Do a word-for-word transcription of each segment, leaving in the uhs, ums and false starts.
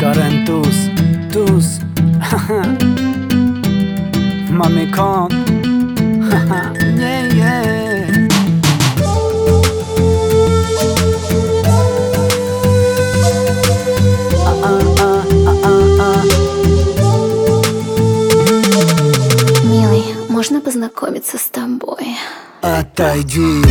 Karen Tuz, Tuz. Mami Con. Yeah, yeah. Ah, ah, ah, ah, ah, ah. Милый, можно познакомиться с тобой? Отойди.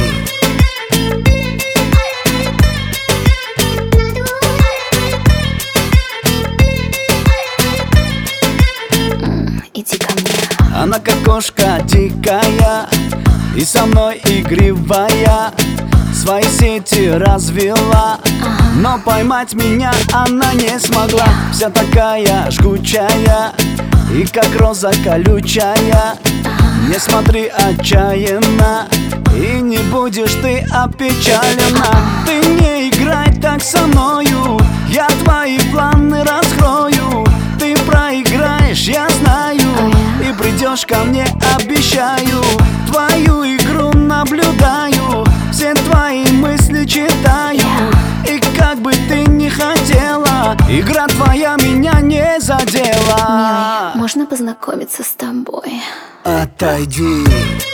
Иди ко мне. Она как кошка дикая и со мной игривая, свои сети развела, но поймать меня она не смогла. Вся такая жгучая и как роза колючая. Не смотри отчаянно, и не будешь ты опечалена. Ты не играй так со мною, я твои планы раскрою. Ты проиграешь, я знаю, и придешь ко мне, обещаю. Твою игру наблюдаю, все твои мысли читаю. И как бы ты ни хотела, игра твоя меня не задела. Милый, можно познакомиться с тобой? Отойди.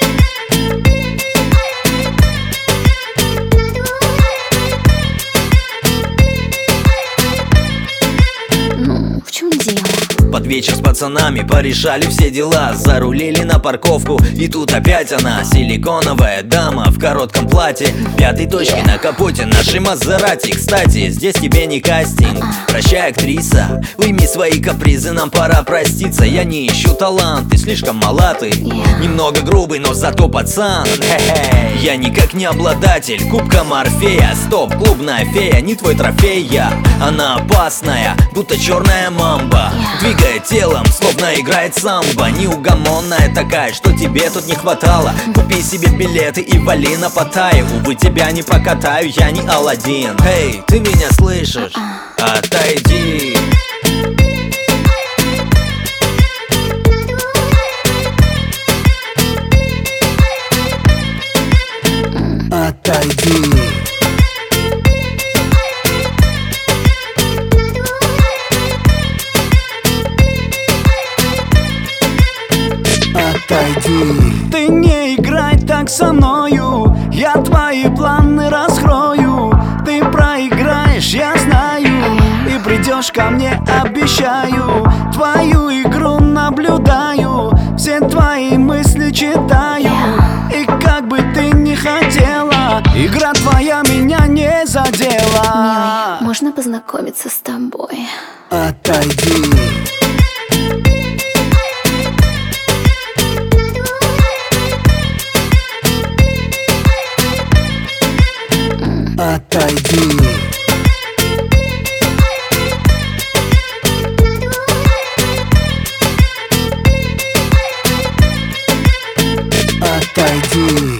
Ну, в чем дело? Под вечер с пацанами порешали все дела, зарулили на парковку, и тут опять она, силиконовая дама в коротком платье, пятой точки на капоте нашей Мазерати. Кстати, здесь тебе не кастинг, прощай, актриса, уйми свои капризы, нам пора проститься. Я не ищу талант, ты слишком мала ты, немного грубый, но зато пацан. Хе-хе. Я никак не обладатель кубка Морфея. Стоп, клубная фея, не твой трофей я. Она опасная, будто черная мамба, двигает телом, словно играет самбо. Неугомонная такая, что тебе тут не хватало. Купи себе билеты и вали на Паттайю. Увы, тебя не покатаю, я не Аладдин. Эй, ты меня слышишь? Отойди. Отойди. Отойди. Ты не играй так со мною, я твои планы раскрою. Ты проиграешь, я знаю, и придешь ко мне, обещаю. Твою игру наблюдаю, все твои мысли читаю. И как бы ты ни хотела, игра твоя меня не задела. Милый, можно познакомиться с тобой? Отойди. Отойди. Отойди.